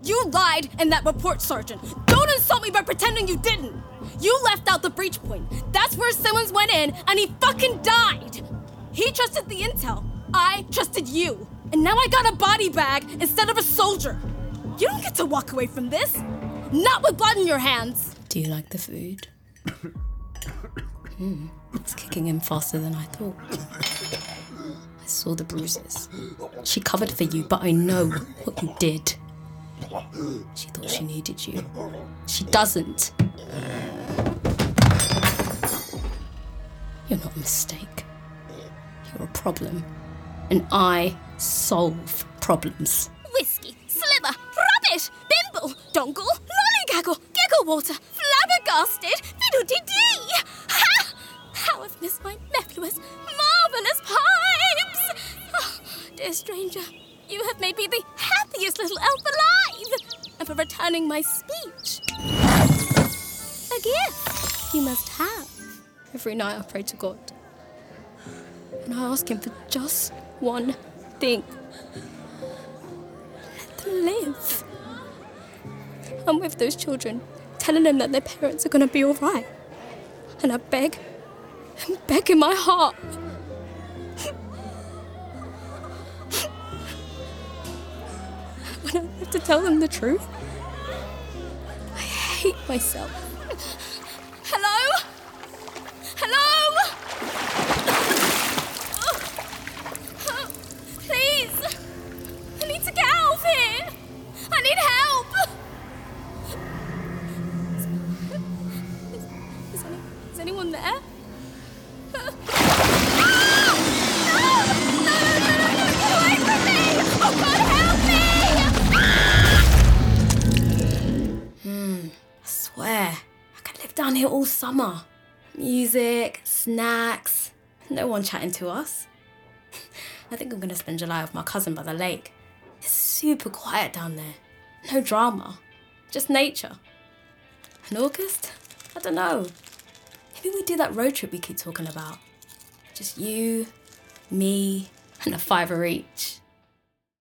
You lied in that report, Sergeant. Don't insult me by pretending you didn't. You left out the breach point. That's where Simmons went in, and he fucking died. He trusted the intel. I trusted you. And now I got a body bag instead of a soldier. You don't get to walk away from this. Not with blood in your hands. Do you like the food? It's kicking in faster than I thought. I saw the bruises. She covered for you, but I know what you did. She thought she needed you. She doesn't. You're not a mistake. You're a problem. And I solve problems. Whiskey, sliver, rubbish, bimble, dongle, lollygaggle, giggle water, flabbergasted, fiddle-dee-dee. Ha! How I've missed my nebulous, marvellous pipes! Oh, dear stranger, you have made me the happiest little elf alive! And for returning my speech. A gift you must have. Every night I pray to God. And I ask him for just one thing. Let them live. I'm with those children, telling them that their parents are going to be all right. And I beg in my heart. When I have to tell them the truth, I hate myself. Hello? Hello? Please! I need to get out of here! I need help! Is anyone there? No! Get away from me! Oh God, help me! I swear, I could live down here all summer. Music, snacks, no one chatting to us. I think I'm going to spend July with my cousin by the lake. It's super quiet down there. No drama, just nature. And August? I don't know. Maybe we do that road trip we keep talking about. Just you, me, and a $5 each.